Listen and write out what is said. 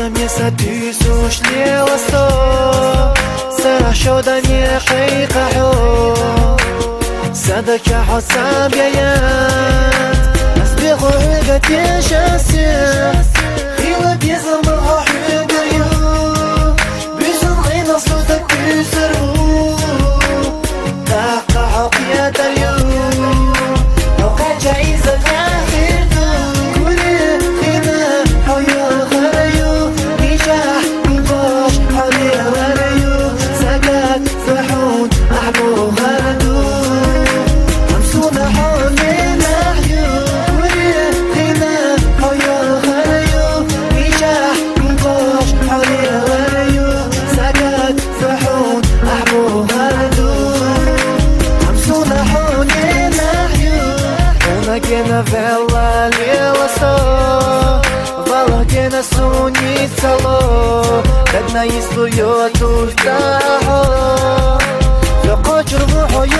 Место ты сушнела сто سرشو دنی قیقهو صدک حساب یاد از بخوهگت یشاسی خیلی بیزم برها حگریو بیزم غین صدک بیزرو تحقا حقیه دریو اوقات جایزه تحقیدو کلی خیمه حویا غریو بیجاح بیباش حالی غریو سقات فحون أحبو غردو همسون حولي نحيو وريه خينا حويا غريو بيجاح بيباش حولي غريو سقات فحون أحبو غردو همسون حولي نحيو ونجينا فيلا ليلاسو Валагена суницало Дагна истую тултахо Локо чурвухо